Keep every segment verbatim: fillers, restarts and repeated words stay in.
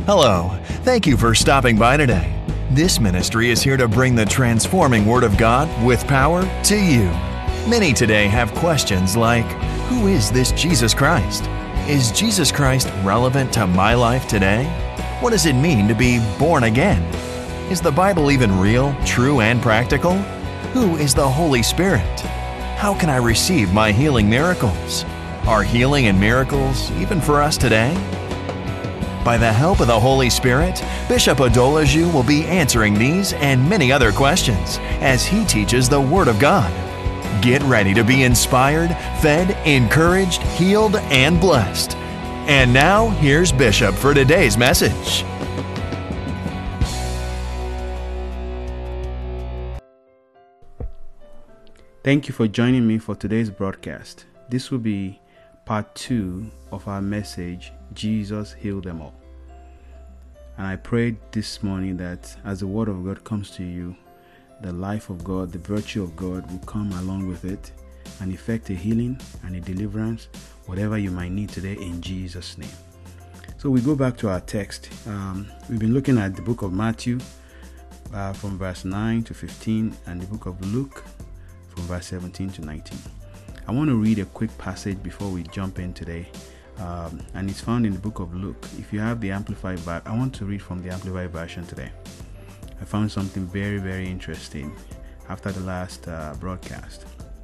Hello, thank you for stopping by today. This ministry is here to bring the transforming Word of God with power to you. Many today have questions like, who is this Jesus Christ? Is Jesus Christ relevant to my life today? What does it mean to be born again? Is the Bible even real, true, and practical? Who is the Holy Spirit? How can I receive my healing miracles? Are healing and miracles even for us today? By the help of the Holy Spirit, Bishop Odolaju will be answering these and many other questions as he teaches the Word of God. Get ready to be inspired, fed, encouraged, healed, and blessed. And now, here's Bishop for today's message. Thank you for joining me for today's broadcast. This will be part two of our message, Jesus Healed Them All. And I prayed this morning that as the Word of God comes to you, the life of God, the virtue of God will come along with it and effect a healing and a deliverance, whatever you might need today in Jesus' name. So we go back to our text. Um, we've been looking at the book of Matthew uh, from verse nine to fifteen and the book of Luke from verse seventeen to nineteen. I want to read a quick passage before we jump in today, um, and it's found in the book of Luke. If you have the Amplified Version, I want to read from the Amplified Version today. I found something very, very interesting after the last uh, broadcast.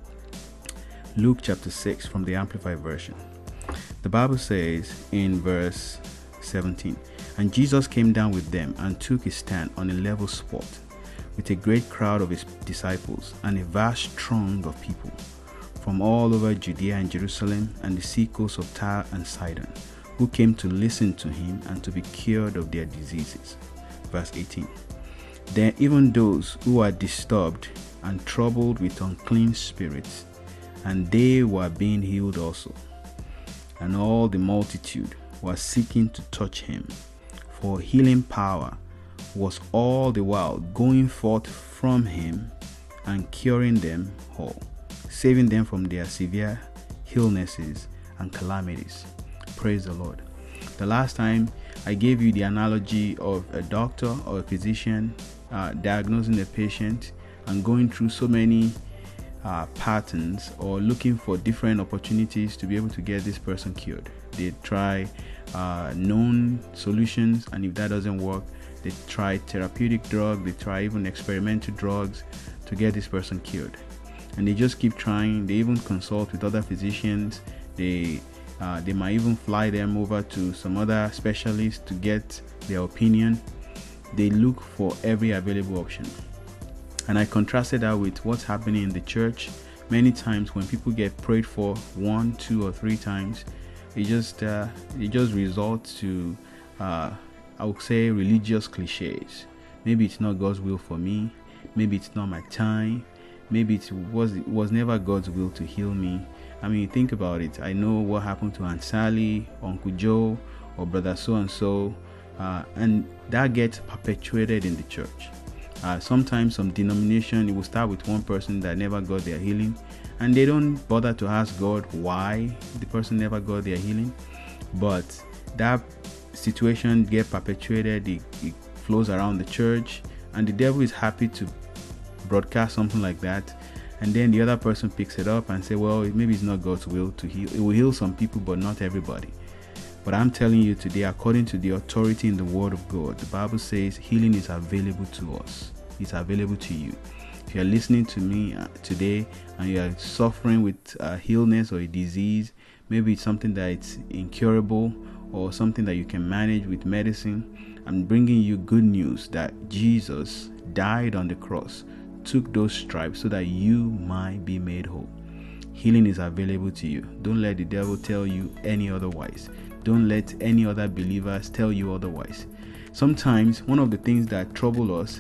Luke chapter six from the Amplified Version. The Bible says in verse seventeen, "And Jesus came down with them and took his stand on a level spot with a great crowd of his disciples and a vast throng of people from all over Judea and Jerusalem and the sea coast of Tyre and Sidon, who came to listen to him and to be cured of their diseases." Verse eighteen. "Then even those who are disturbed and troubled with unclean spirits, and they were being healed also. And all the multitude were seeking to touch him, for healing power was all the while going forth from him and curing them all, saving them from their severe illnesses and calamities." Praise the Lord. The last time I gave you the analogy of a doctor or a physician uh, diagnosing a patient and going through so many uh, patterns or looking for different opportunities to be able to get this person cured. They try uh, known solutions, and if that doesn't work, they try therapeutic drugs, they try even experimental drugs to get this person cured. And they just keep trying. They even consult with other physicians. They uh, they might even fly them over to some other specialists to get their opinion. They look for every available option. And I contrasted that with what's happening in the church. Many times when people get prayed for one, two, or three times, it just uh, it just results to uh, I would say religious cliches. Maybe it's not God's will for me. Maybe it's not my time. Maybe it was it was never God's will to heal me. I mean, think about it. I know what happened to Aunt Sally, Uncle Joe, or Brother so-and-so, uh, and that gets perpetuated in the church. Uh, sometimes some denomination, it will start with one person that never got their healing, and they don't bother to ask God why the person never got their healing. But that situation get perpetuated, it, it flows around the church, and the devil is happy to broadcast something like that, and then the other person picks it up and say, well, maybe it's not God's will to heal. It will heal some people, but not everybody. But I'm telling you today, according to the authority in the Word of God, the Bible says healing is available to us. It's available to you. If you're listening to me today and you're suffering with uh, illness or a disease, maybe it's something that it's incurable or something that you can manage with medicine, I'm bringing you good news that Jesus died on the cross, took those stripes so that you might be made whole. Healing is available to you. Don't let the devil tell you any otherwise. Don't let any other believers tell you otherwise. Sometimes one of the things that trouble us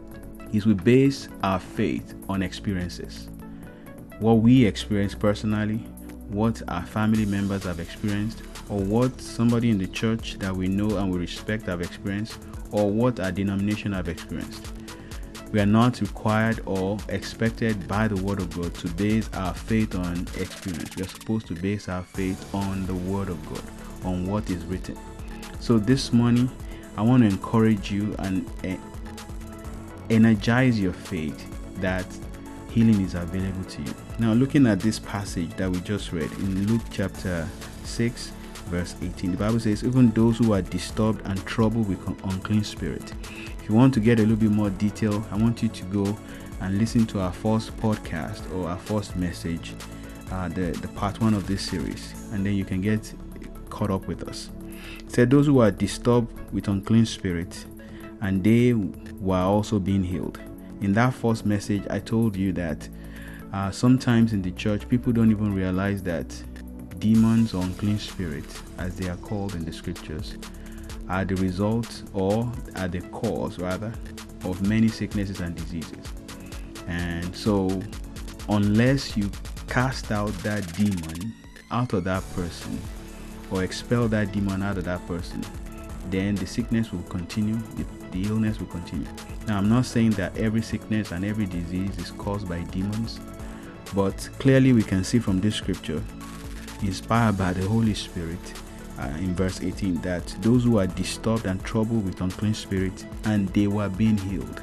is we base our faith on experiences. What we experience personally, what our family members have experienced, or what somebody in the church that we know and we respect have experienced, or what our denomination have experienced. We are not required or expected by the Word of God to base our faith on experience. We are supposed to base our faith on the Word of God, on what is written. So this morning, I want to encourage you and eh, energize your faith that healing is available to you. Now, looking at this passage that we just read in Luke chapter six, verse eighteen, the Bible says, even those who are disturbed and troubled with an unclean spirit. If you want to get a little bit more detail, I want you to go and listen to our first podcast or our first message, uh, the, the part one of this series, and then you can get caught up with us. It said, those who are disturbed with unclean spirits, and they were also being healed. In that first message, I told you that uh, sometimes in the church, people don't even realize that demons or unclean spirits, as they are called in the scriptures, are the result or are the cause, rather, of many sicknesses and diseases. And so, unless you cast out that demon out of that person or expel that demon out of that person, then the sickness will continue, the, the illness will continue. Now, I'm not saying that every sickness and every disease is caused by demons, but clearly we can see from this scripture, inspired by the Holy Spirit, uh, in verse eighteen, that those who are disturbed and troubled with unclean spirits, and they were being healed.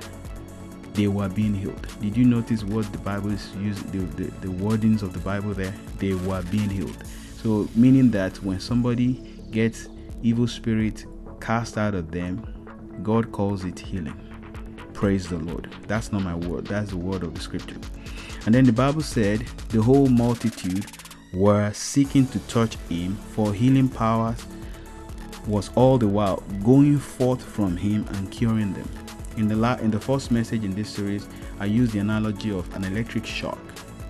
They were being healed. Did you notice what the Bible is using, the, the, the wordings of the Bible there? They were being healed. So, meaning that when somebody gets evil spirit cast out of them, God calls it healing. Praise the Lord. That's not my word. That's the word of the scripture. And then the Bible said the whole multitude were seeking to touch him, for healing power was all the while going forth from him and curing them. In the la- in the first message in this series, I used the analogy of an electric shock.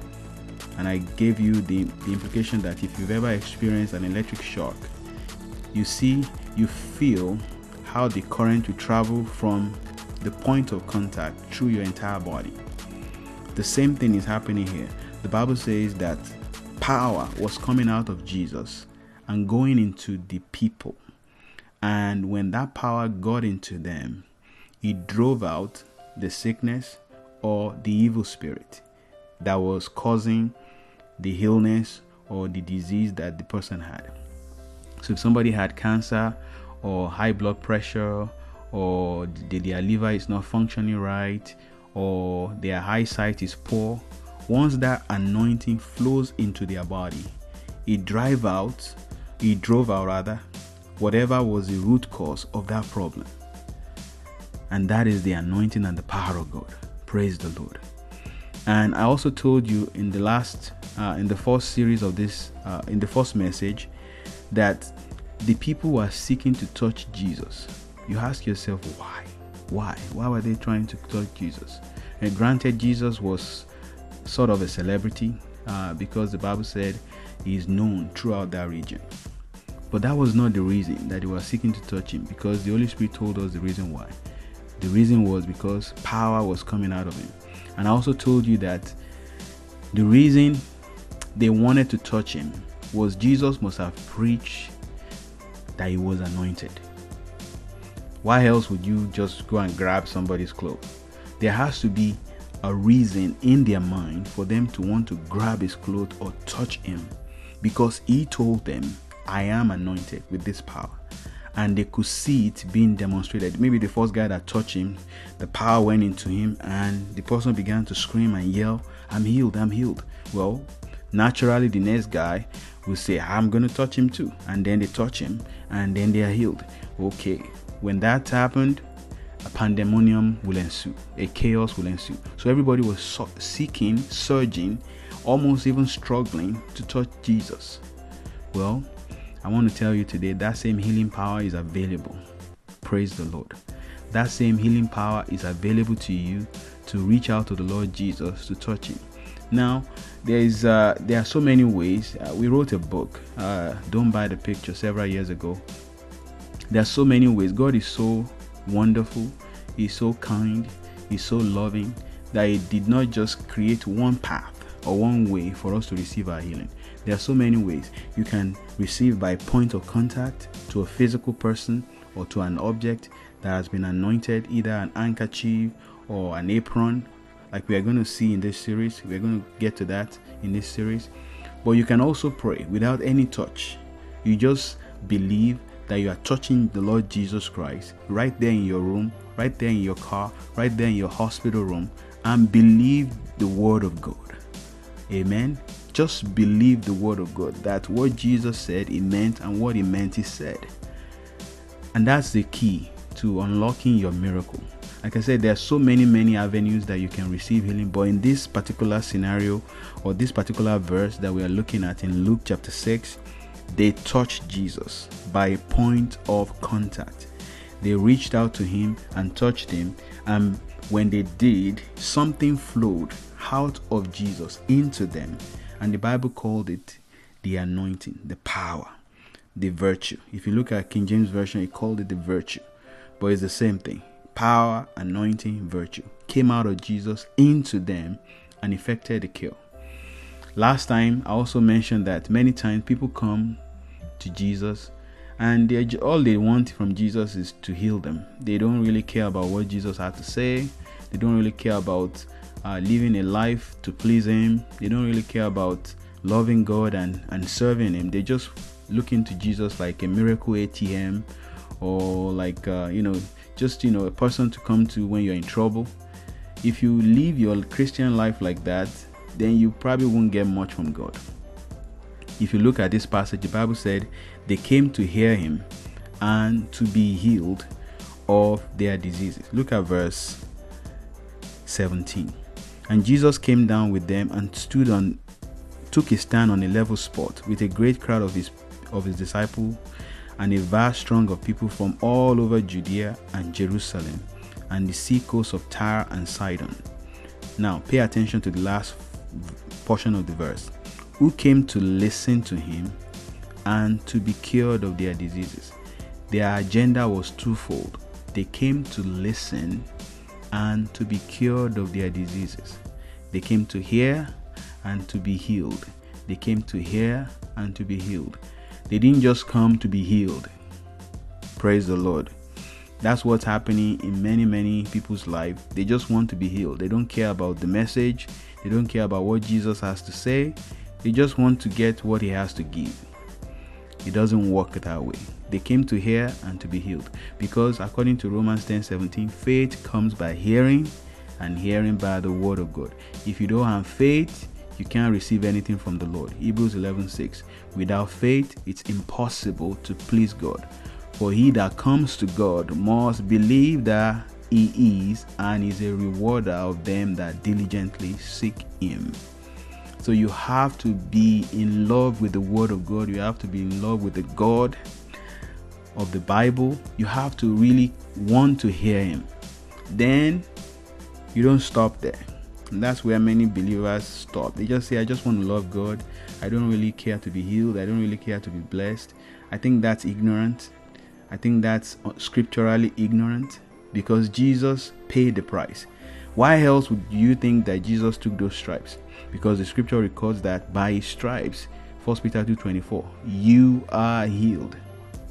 And I gave you the, the implication that if you've ever experienced an electric shock, you see, you feel how the current will travel from the point of contact through your entire body. The same thing is happening here. The Bible says that power was coming out of Jesus and going into the people. And when that power got into them, it drove out the sickness or the evil spirit that was causing the illness or the disease that the person had. So if somebody had cancer or high blood pressure, or the, their liver is not functioning right, or their eyesight is poor, once that anointing flows into their body, it drive out, it drove out rather, whatever was the root cause of that problem. And that is the anointing and the power of God. Praise the Lord. And I also told you in the last, uh, in the first series of this, uh, in the first message, that the people were seeking to touch Jesus. You ask yourself, why? Why? Why were they trying to touch Jesus? And granted, Jesus was sort of a celebrity uh, because the Bible said he is known throughout that region. But that was not the reason that they were seeking to touch him, because the Holy Spirit told us the reason why. The reason was because power was coming out of him. And I also told you that the reason they wanted to touch him was Jesus must have preached that he was anointed. Why else would you just go and grab somebody's clothes? There has to be a reason in their mind for them to want to grab his clothes or touch him, because he told them, I am anointed with this power. And they could see it being demonstrated. Maybe the first guy that touched him, the power went into him and the person began to scream and yell, I'm healed, I'm healed. Well, naturally the next guy will say, I'm going to touch him too. And then they touch him and then they are healed. Okay, when that happened, a pandemonium will ensue, a chaos will ensue. So everybody was so- seeking, surging, almost even struggling to touch Jesus. Well, I want to tell you today that same healing power is available. Praise the Lord. That same healing power is available to you to reach out to the Lord Jesus to touch him. Now, there is uh, there are so many ways. Uh, we wrote a book, uh, Don't Buy the Picture, several years ago. There are so many ways. God is so wonderful. He's so kind. He's so loving that he did not just create one path or one way for us to receive our healing. There are so many ways. You can receive by point of contact to a physical person or to an object that has been anointed, either an handkerchief or an apron, like we are going to see in this series. We're going to get to that in this series. But you can also pray without any touch. You just believe that you are touching the Lord Jesus Christ right there in your room, right there in your car, right there in your hospital room, and believe the word of God. Amen. Just believe the word of God, that what Jesus said he meant, and what he meant he said. And that's the key to unlocking your miracle. Like I said, there are so many, many avenues that you can receive healing. But in this particular scenario, or this particular verse that we are looking at in Luke chapter six, they touched Jesus by a point of contact. They reached out to him and touched him. And when they did, something flowed out of Jesus into them. And the Bible called it the anointing, the power, the virtue. If you look at King James Version, it called it the virtue. But it's the same thing. Power, anointing, virtue came out of Jesus into them and effected the cure. Last time, I also mentioned that many times people come to Jesus and they all they want from Jesus is to heal them. They don't really care about what Jesus had to say. They don't really care about uh, living a life to please him. They don't really care about loving God and, and serving him. They just look into Jesus like a miracle A T M, or like, uh, you know, just, you know, a person to come to when you're in trouble. If you live your Christian life like that, then you probably won't get much from God. If you look at this passage, the Bible said they came to hear him and to be healed of their diseases. Look at verse seventeen. And Jesus came down with them and stood on, took his stand on a level spot with a great crowd of his of his disciples and a vast throng of people from all over Judea and Jerusalem and the sea coast of Tyre and Sidon. Now, pay attention to the last portion of the verse. Who came to listen to him and to be cured of their diseases. Their agenda was twofold. They came to listen and to be cured of their diseases. They came to hear and to be healed. They came to hear and to be healed. They didn't just come to be healed. Praise the Lord. That's what's happening in many, many people's life. They just want to be healed. They don't care about the message. They don't care about what Jesus has to say. They just want to get what he has to give. It doesn't work that way. They came to hear and to be healed. Because according to Romans ten seventeen, faith comes by hearing, and hearing by the word of God. If you don't have faith, you can't receive anything from the Lord. Hebrews eleven six. Without faith, it's impossible to please God. For he that comes to God must believe that he is, and is a rewarder of them that diligently seek him. So you have to be in love with the word of God. You have to be in love with the God of the Bible. You have to really want to hear him. Then you don't stop there. And that's where many believers stop. They just say, I just want to love God. I don't really care to be healed. I don't really care to be blessed. I think that's ignorant. I think that's scripturally ignorant, because Jesus paid the price. Why else would you think that Jesus took those stripes? Because the scripture records that by his stripes, First Peter two twenty-four, you are healed.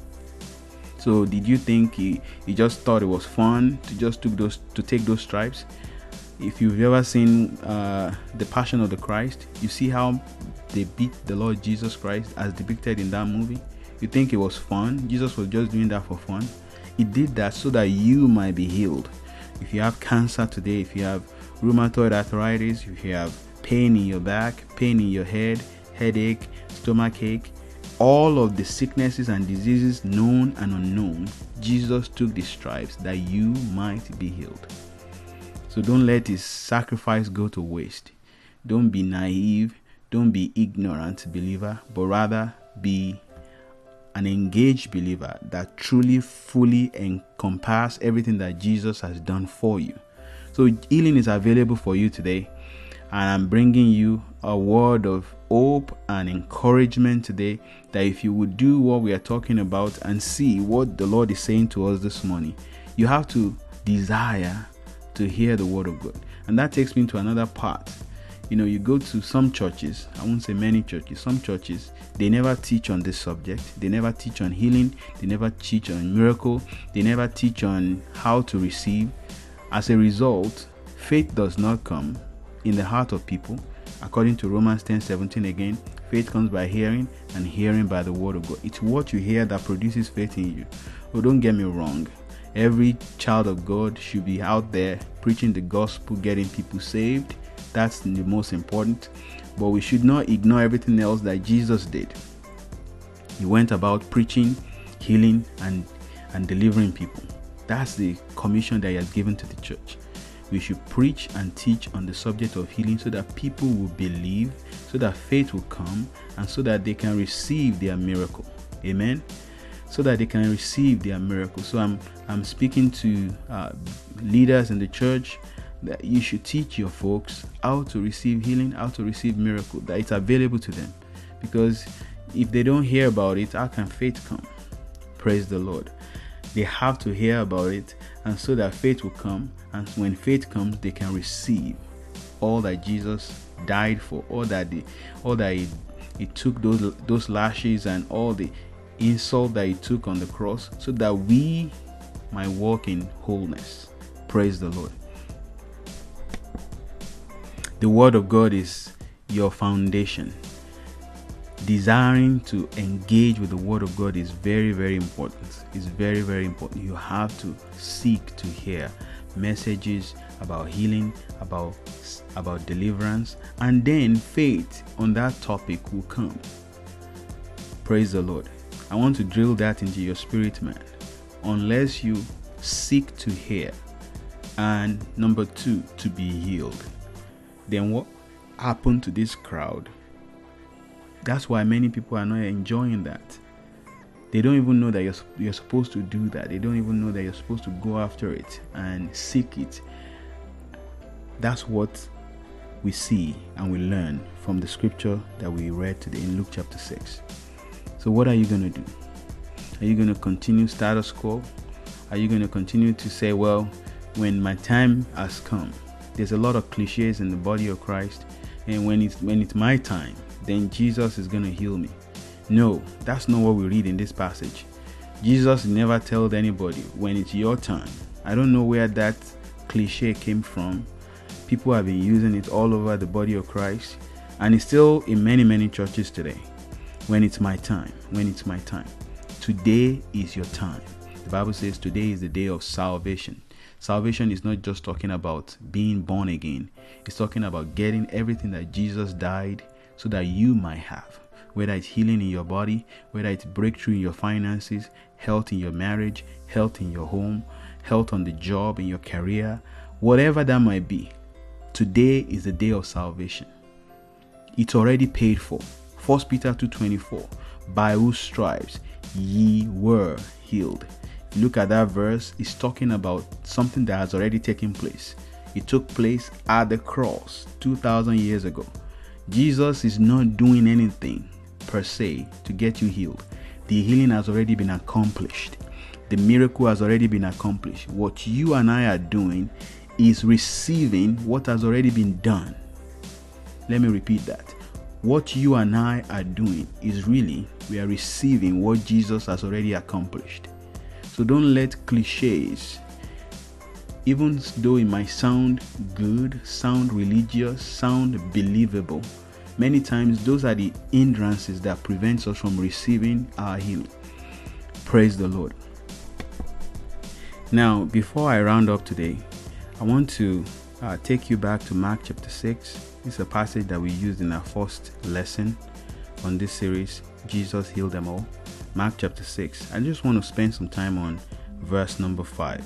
So did you think he, he just thought it was fun to just took those to take those stripes? If you've ever seen uh, the Passion of the Christ, you see how they beat the Lord Jesus Christ as depicted in that movie. You think it was fun? Jesus was just doing that for fun. He did that so that you might be healed. If you have cancer today, if you have rheumatoid arthritis, if you have pain in your back, pain in your head, headache, stomach ache, all of the sicknesses and diseases known and unknown, Jesus took the stripes that you might be healed. So don't let his sacrifice go to waste. Don't be naive. Don't be ignorant believer, but rather be an engaged believer that truly, fully encompasses everything that Jesus has done for you. So healing is available for you today. And I'm bringing you a word of hope and encouragement today, that if you would do what we are talking about and see what the Lord is saying to us this morning, you have to desire to hear the word of God. And that takes me to another part. You know, you go to some churches, I won't say many churches, some churches, they never teach on this subject. They never teach on healing. They never teach on miracle. They never teach on how to receive. As a result, faith does not come in the heart of people, According to Romans ten seventeen again, faith comes by hearing, and hearing by the word of God. It's what you hear that produces faith in you. Oh, don't get me wrong. Every child of God should be out there preaching the gospel, getting people saved. That's the most important. But we should not ignore everything else that Jesus did. He went about preaching, healing, and, and delivering people. That's the commission that he has given to the church. We should preach and teach on the subject of healing so that people will believe, so that faith will come, and so that they can receive their miracle. Amen. So that they can receive their miracle. So I'm I'm speaking to uh, leaders in the church that you should teach your folks how to receive healing, how to receive miracle, that it's available to them. Because if they don't hear about it, how can faith come? Praise the Lord. They have to hear about it, and so that faith will come. And when faith comes, they can receive all that Jesus died for, all that the, all that he, he took those those lashes and all the insult that he took on the cross, so that we might walk in wholeness. Praise the Lord. The word of God is your foundation. Desiring to engage with the word of God is very, very important. It's very, very important. You have to seek to hear messages about healing, about about deliverance, and then faith on that topic will come. Praise the Lord. I want to drill that into your spirit, man. Unless you seek to hear, and number two, to be healed, then what happened to this crowd? That's why many people are not enjoying that. They don't even know that you're, you're supposed to do that. They don't even know that you're supposed to go after it and seek it. That's what we see and we learn from the scripture that we read today in Luke chapter six. So what are you going to do? Are you going to continue status quo? Are you going to continue to say, well, when my time has come? There's a lot of cliches in the body of Christ, and when it's when it's my time, then Jesus is going to heal me. No, that's not what we read in this passage. Jesus never told anybody when it's your time. I don't know where that cliche came from. People have been using it all over the body of Christ, and it's still in many, many churches today. When it's my time, when it's my time. Today is your time. The Bible says today is the day of salvation. Salvation is not just talking about being born again. It's talking about getting everything that Jesus died so that you might have. Whether it's healing in your body, whether it's breakthrough in your finances, health in your marriage, health in your home, health on the job, in your career, whatever that might be. Today is the day of salvation. It's already paid for. First Peter two twenty-four, by whose stripes ye were healed. If you look at that verse, it's talking about something that has already taken place. It took place at the cross two thousand years ago. Jesus is not doing anything per se to get you healed. The healing has already been accomplished. The miracle has already been accomplished. What you and I are doing is receiving what has already been done. Let me repeat that. What you and I are doing is really, we are receiving what Jesus has already accomplished. So don't let cliches, even though it might sound good, sound religious, sound believable, many times those are the hindrances that prevents us from receiving our healing. Praise the Lord. Now, before I round up today, I want to uh, take you back to Mark chapter six. It's a passage that we used in our first lesson on this series, Jesus Healed Them All. Mark chapter six. I just want to spend some time on verse number five.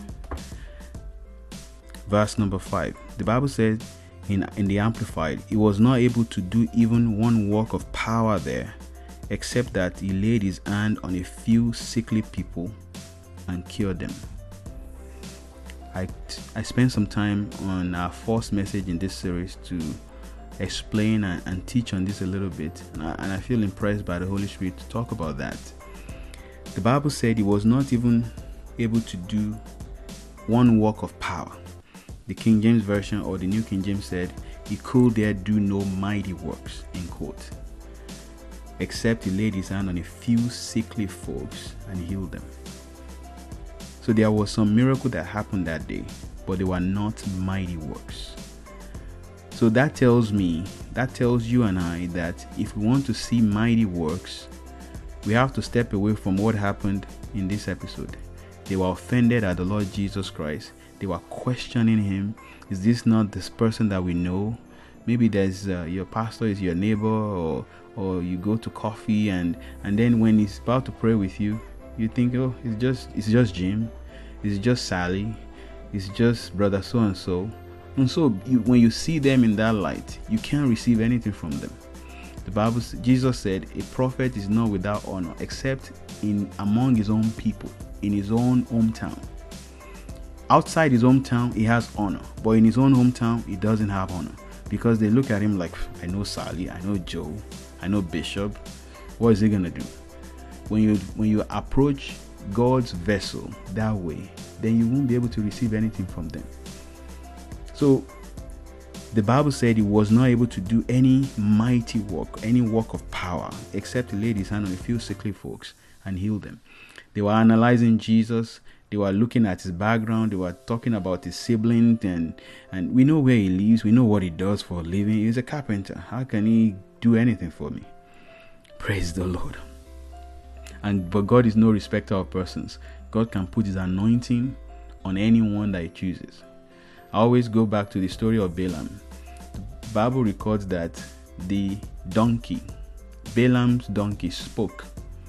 Verse number five. The Bible says in, in the Amplified, he was not able to do even one work of power there, except that he laid his hand on a few sickly people and cured them. I, I spent some time on our first message in this series to explain and, and teach on this a little bit, and I, and I feel impressed by the Holy Spirit to talk about that. The Bible said he was not even able to do one work of power. The King James Version or the New King James said he could there do no mighty works, in quote, except he laid his hand on a few sickly folks and healed them. So there was some miracle that happened that day, but they were not mighty works. So that tells me, that tells you and I that if we want to see mighty works, we have to step away from what happened in this episode. They were offended at the Lord Jesus Christ. They were questioning him. Is this not this person that we know? Maybe there's uh, your pastor is your neighbor, or or you go to coffee and and then when he's about to pray with you, you think, oh, it's just it's just Jim, it's just Sally, it's just brother so and so. And so you, when you see them in that light, you can't receive anything from them. The Bible, Jesus said, a prophet is not without honor except in among his own people, in his own hometown. Outside his hometown, he has honor, but in his own hometown, he doesn't have honor, because they look at him like, I know Sally, I know Joe, I know Bishop. What is he gonna do? When you when you approach God's vessel that way, then you won't be able to receive anything from them. So the Bible said he was not able to do any mighty work, any work of power, except to lay his hand on a few sickly folks and heal them. They were analyzing Jesus. They were looking at his background. They were talking about his siblings, and and we know where he lives. We know what he does for a living. He's a carpenter. How can he do anything for me? Praise the Lord. And but God is no respecter of persons. God can put his anointing on anyone that he chooses. I always go back to the story of Balaam. The Bible records that the donkey, Balaam's donkey, spoke.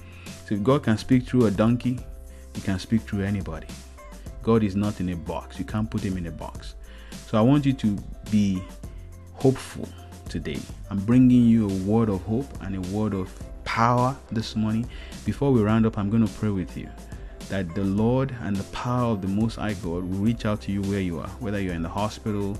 So if God can speak through a donkey, he can speak through anybody. God is not in a box. You can't put him in a box. So I want you to be hopeful today. I'm bringing you a word of hope and a word of power this morning. Before we round up, I'm going to pray with you that the Lord and the power of the Most High God will reach out to you where you are, whether you're in the hospital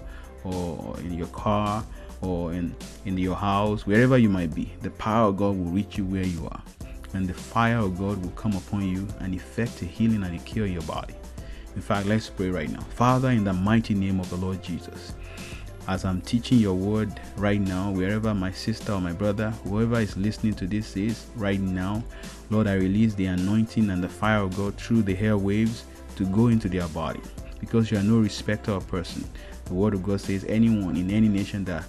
or in your car or in, in your house, wherever you might be. The power of God will reach you where you are, and the fire of God will come upon you and effect a healing and a cure in your body. In fact, let's pray right now. Father, in the mighty name of the Lord Jesus, as I'm teaching your word right now, wherever my sister or my brother, whoever is listening to this is right now, Lord, I release the anointing and the fire of God through the airwaves to go into their body, because you are no respecter of person. The word of God says anyone in any nation that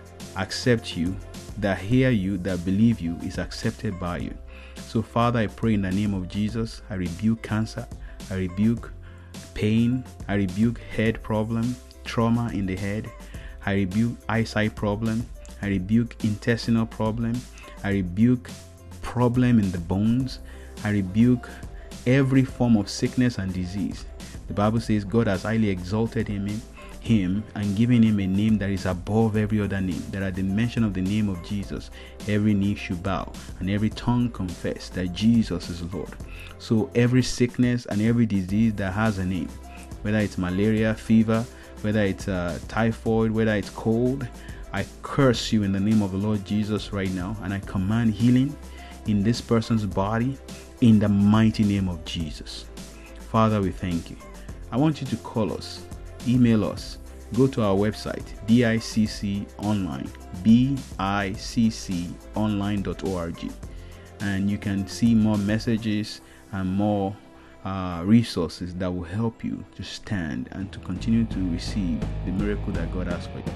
accepts you, that hear you, that believe you, is accepted by you. So Father, I pray in the name of Jesus, I rebuke cancer, I rebuke pain, I rebuke head problem, trauma in the head, I rebuke eyesight problem, I rebuke intestinal problem, I rebuke problem in the bones, I rebuke every form of sickness and disease. The Bible says God has highly exalted him, him and given him a name that is above every other name, that at the mention of the name of Jesus, every knee should bow and every tongue confess that Jesus is Lord. So every sickness and every disease that has a name, whether it's malaria, fever, whether it's uh, typhoid, whether it's cold, I curse you in the name of the Lord Jesus right now, and I command healing in this person's body in the mighty name of Jesus. Father, we thank you. I want you to call us, email us, go to our website, B I C C online, B I C C online dot org, and you can see more messages and more Uh, resources that will help you to stand and to continue to receive the miracle that God has for you.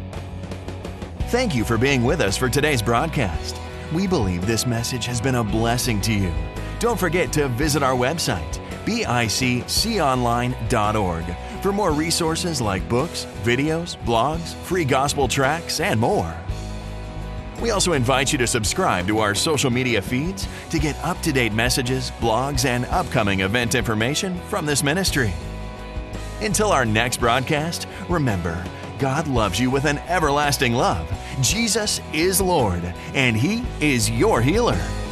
Thank you for being with us for today's broadcast. We believe this message has been a blessing to you. Don't forget to visit our website, B I C C online dot org, for more resources like books, videos, blogs, free gospel tracts, and more. We also invite you to subscribe to our social media feeds to get up-to-date messages, blogs, and upcoming event information from this ministry. Until our next broadcast, remember, God loves you with an everlasting love. Jesus is Lord, and He is your healer.